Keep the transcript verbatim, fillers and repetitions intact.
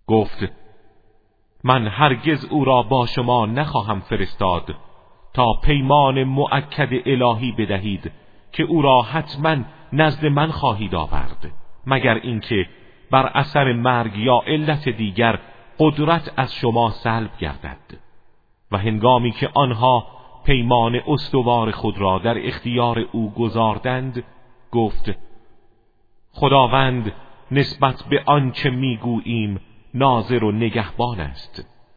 گفت من هرگز او را با شما نخواهم فرستاد تا پیمان مؤکد الهی بدهید که او را حتما نزد من خواهید آورد، مگر اینکه بر اثر مرگ یا علت دیگر قدرت از شما سلب گردد. و هنگامی که آنها پیمان استوار خود را در اختیار او گذاردند گفت خداوند نسبت به آنچه میگوییم ناظر و نگهبان است.